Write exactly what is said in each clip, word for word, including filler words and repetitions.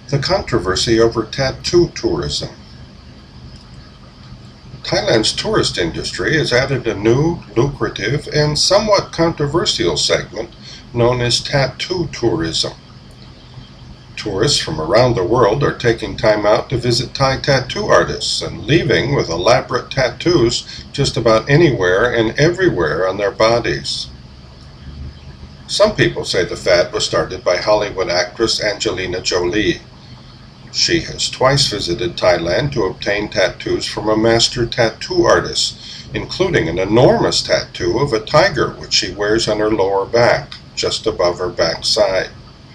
The controversy over tattoo tourism. Thailand's tourist industry has added a new, lucrative, and somewhat controversial segment known as tattoo tourism. Tourists from around the world are taking time out to visit Thai tattoo artists and leaving with elaborate tattoos just about anywhere and everywhere on their bodies. Some people say the fad was started by Hollywood actress Angelina Jolie. She has twice visited Thailand to obtain tattoos from a master tattoo artist, including an enormous tattoo of a tiger which she wears on her lower back, just above her backside.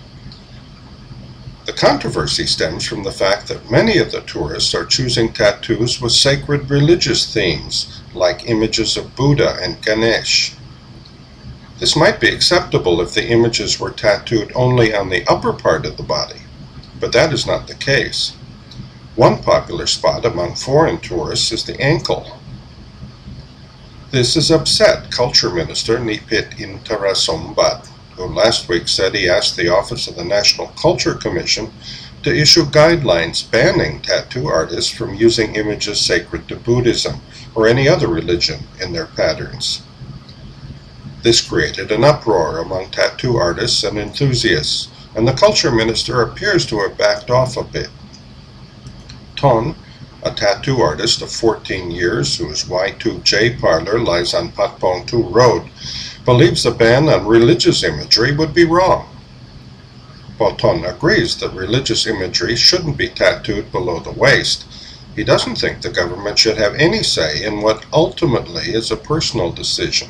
The controversy stems from the fact that many of the tourists are choosing tattoos with sacred religious themes, like images of Buddha and Ganesh. This might be acceptable if the images were tattooed only on the upper part of the body, but that is not the case. One popular spot among foreign tourists is the ankle. This has upset Culture Minister Nipit Intarasombat, who last week said he asked the Office of the National Culture Commission to issue guidelines banning tattoo artists from using images sacred to Buddhism or any other religion in their patterns. This created an uproar among tattoo artists and enthusiasts, and the Culture Minister appears to have backed off a bit. Ton, a tattoo artist of fourteen years whose Y two J parlor lies on Patpong two Road, believes a ban on religious imagery would be wrong. While Ton agrees that religious imagery shouldn't be tattooed below the waist, he doesn't think the government should have any say in what ultimately is a personal decision.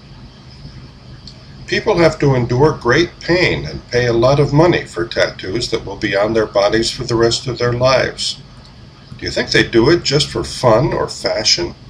People have to endure great pain and pay a lot of money for tattoos that will be on their bodies for the rest of their lives. Do you think they do it just for fun or fashion?